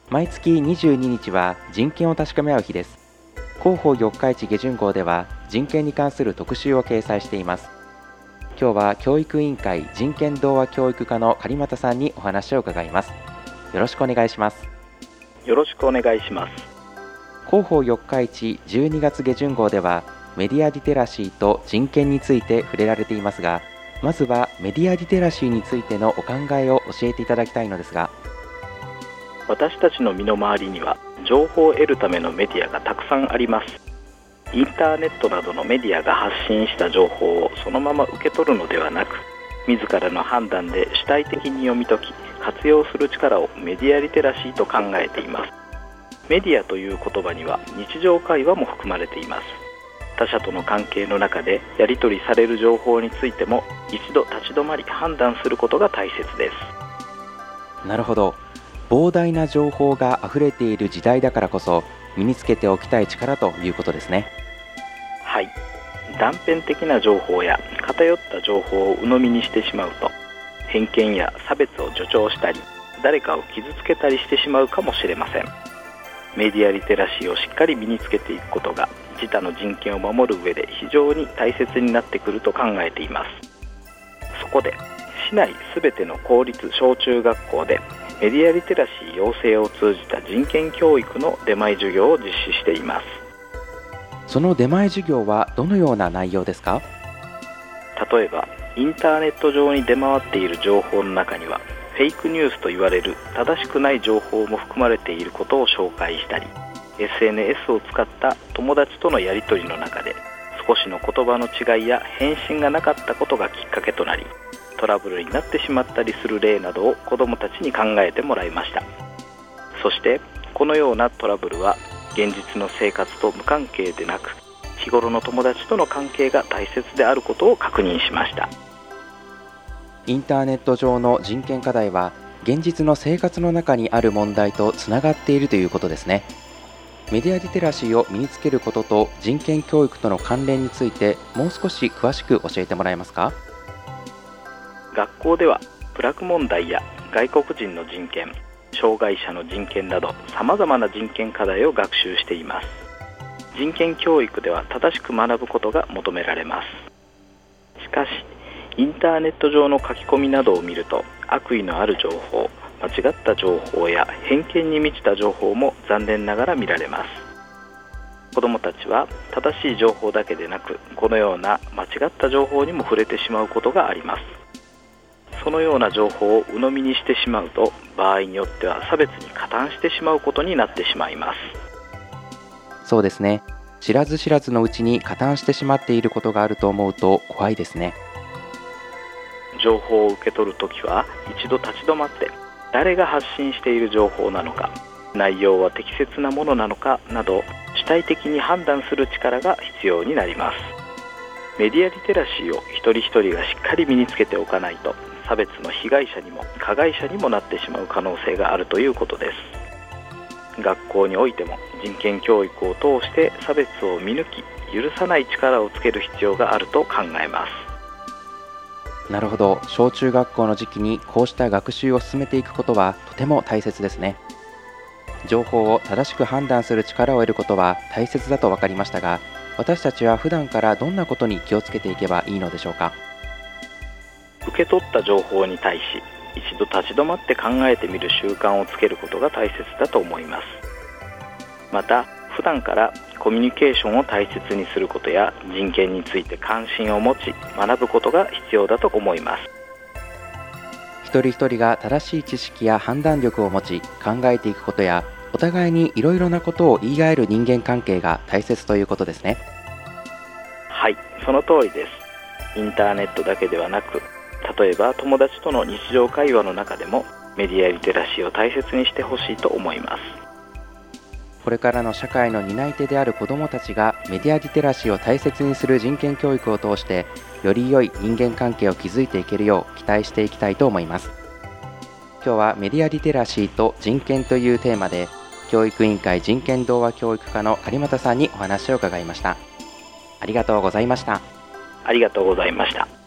毎月22日は人権を確かめ合う日です。広報四日市下旬号では人権に関する特集を掲載しています。今日は教育委員会人権童話教育課の狩俣さんにお話を伺います。よろしくお願いします。 よろしくお願いします。 広報四日市12月下旬号ではメディアリテラシーと人権について触れられていますが、まずはメディアリテラシーについてのお考えを教えていただきたいのですが。 私たちの身の回りには情報を得るためのメディアがたくさんあります。インターネットなどのメディアが発信した情報をそのまま受け取るのではなく、自らの判断で主体的に読み解き活用する力をメディアリテラシーと考えています。メディアという言葉には日常会話も含まれています。他者との関係の中でやり取りされる情報についても一度立ち止まり判断することが大切です。 なるほど。膨大な情報があふれている時代だからこそ身につけておきたい力ということですね。 はい。断片的な情報や偏った情報を鵜呑みにしてしまうと、偏見や差別を助長したり誰かを傷つけたりしてしまうかもしれません。メディアリテラシーをしっかり身につけていくことが自他の人権を守る上で非常に大切になってくると考えています。そこで市内すべての公立小中学校でメディアリテラシー養成を通じた人権教育の出前授業を実施しています。 その出前授業はどのような内容ですか？ 例えばインターネット上に出回っている情報の中にはフェイクニュースと言われる正しくない情報も含まれていることを紹介したり、 SNS を使った友達とのやり取りの中で少しの言葉の違いや返信がなかったことがきっかけとなりトラブルになってしまったりする例などを子どもたちに考えてもらいました。そしてこのようなトラブルは現実の生活と無関係でなく、日頃の友達との関係が大切であることを確認しました。 インターネット上の人権課題は現実の生活の中にある問題とつながっているということですね。メディアリテラシーを身につけることと人権教育との関連についてもう少し詳しく教えてもらえますか？ 学校ではプラグ問題や外国人の人権、障害者の人権など様々な人権課題を学習しています。人権教育では正しく学ぶことが求められます。しかしインターネット上の書き込みなどを見ると悪意のある情報、間違った情報や偏見に満ちた情報も残念ながら見られます。子どもたちは正しい情報だけでなく、このような間違った情報にも触れてしまうことがあります。そのような情報を鵜呑みにしてしまうと、場合によっては差別に加担してしまうことになってしまいます。 そうですね。知らず知らずのうちに加担してしまっていることがあると思うと怖いですね。 情報を受け取るときは一度立ち止まって、誰が発信している情報なのか、内容は適切なものなのかなど主体的に判断する力が必要になります。メディアリテラシーを一人一人がしっかり身につけておかないと、差別の被害者にも加害者にもなってしまう可能性があるということです。学校においても人権教育を通して差別を見抜き許さない力をつける必要があると考えます。 なるほど。小中学校の時期にこうした学習を進めていくことはとても大切ですね。情報を正しく判断する力を得ることは大切だと分かりましたが、私たちは普段からどんなことに気をつけていけばいいのでしょうか？ 受け取った情報に対し一度立ち止まって考えてみる習慣をつけることが大切だと思います。また普段からコミュニケーションを大切にすることや人権について関心を持ち学ぶことが必要だと思います。 一人一人が正しい知識や判断力を持ち考えていくことや、お互いにいろいろなことを言い合える人間関係が大切ということですね。 はい、その通りです。インターネットだけではなく、例えば友達との日常会話の中でもメディアリテラシーを大切にしてほしいと思います。 これからの社会の担い手である子どもたちがメディアリテラシーを大切にする人権教育を通してより良い人間関係を築いていけるよう期待していきたいと思います。今日はメディアリテラシーと人権というテーマで教育委員会人権童話教育課の狩俣さんにお話を伺いました。ありがとうございました。 ありがとうございました。